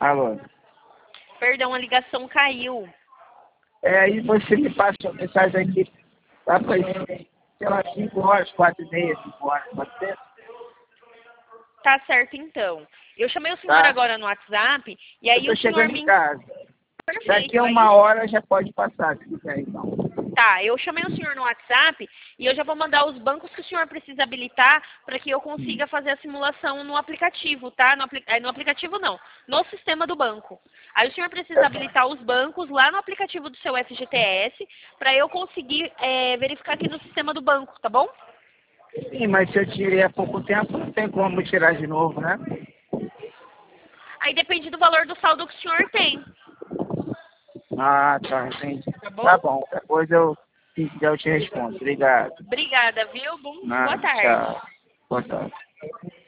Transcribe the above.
Alô. Perdão, a ligação caiu. Aí você me passa a mensagem aqui, lá para, sei lá, 5 horas, 4h30, 5 horas, pode ser? Tá certo, então. Eu chamei o senhor Tá. agora no WhatsApp, e Eu aí tô o senhor chegando me... em casa. Perfeito. Daqui a Aí 1 hora já pode passar, se quiser, então. Tá, eu chamei o senhor no WhatsApp e eu já vou mandar os bancos que o senhor precisa habilitar para que eu consiga fazer a simulação no aplicativo, tá? No aplicativo não, no sistema do banco. Aí o senhor precisa habilitar os bancos lá no aplicativo do seu FGTS para eu conseguir verificar aqui no sistema do banco, tá bom? Sim, mas se eu tirei há pouco tempo, não tem como tirar de novo, né? Aí depende do valor do saldo que o senhor tem, Ah, tá, entendi. tá bom? Tá bom, depois se quiser eu te respondo. Obrigado. Obrigada, viu? Boa tarde. Tchau. Boa tarde.